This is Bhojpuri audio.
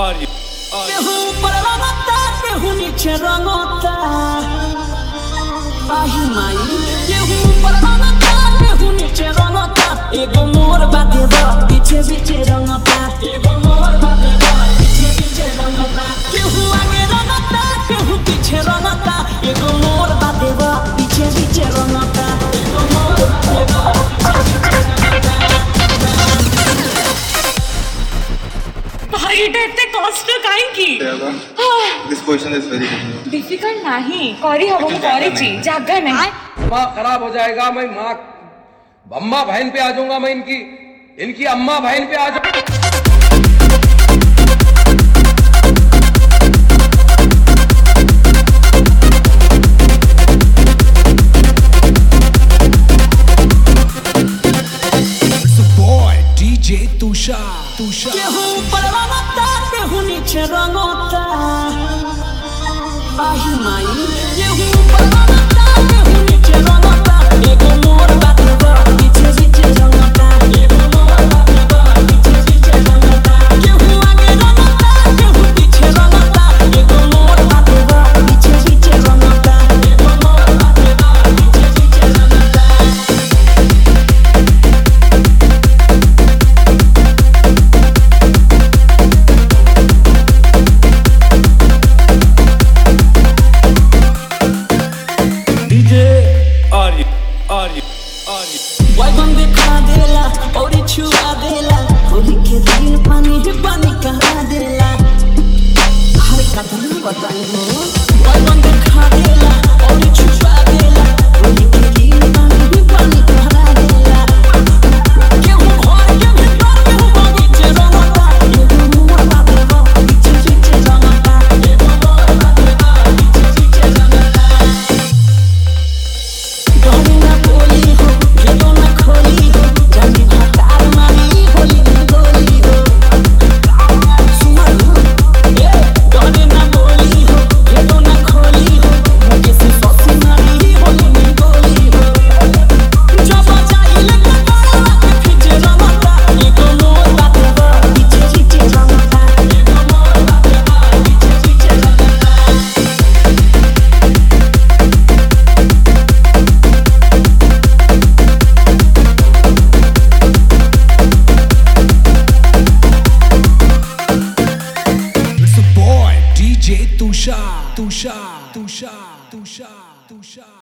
केहू ऊपर रंगता केहू नीचे रंगता आही माई केहू ऊपर रंगता केहू नीचे रंगता एगो मोर बाटे बा पीछे पीछे रंगता एगो मोर बाटे बा पीछे पीछे रंगता केहू आगे रंगता केहू पीछे रंगता एगो मोर बाटे बा पीछे पीछे रंगता एगो मोर बाटे बा पीछे पीछे रंगता इतने कष्ट काई की This question is very difficult. Difficult नहीं करी हबो करी जगह नहीं माँ खराब हो जाएगा। मैं माँ अम्मा बहन पे आ जाऊंगा। मैं इनकी अम्मा बहन पे आ जाऊंगा। केहू ऊपर रंगता केहू नीचे रंगता आही माई केहू ऊपर रंगता केहू नीचे रंगता एगो मोर बाटे बा पीछे पीछे रंगता एगो मोर बाटे बा पीछे पीछे रंगता केहू आगे रंगता केहू पीछे रंगता एगो मोर बाटे बा पीछे पीछे रंगता एगो मोर बाटे बा पीछे पीछे रंगता वाइबन दिखा देला और छुआ देला होली के दिन पानी करा देला हर कदम बताई हो वाइबन दिखा देला और छुआ देला होली के दिन पानी करा देला केहू घर के भीतर केहू बगीचे रंगता एगो मोर बाटे बा पीछे पीछे रंगता एगो मोर बाटे बा पीछे पीछे रंगता गहरी ना बोली हो गेलो ना खोली हो जानी भातार मारी होली में गोली हो सुमन ए गहरी ना बोली हो गेलो ना खोली हो मुझे से सौसी मारी होली में गोली हो जब जाइले के तारा के खींचे रंगता एगो मोर बाटे बा पीछे पीछे रंगता एगो मोर बाटे बा पीछे पीछे रंगता It's the boy, DJ Tushar.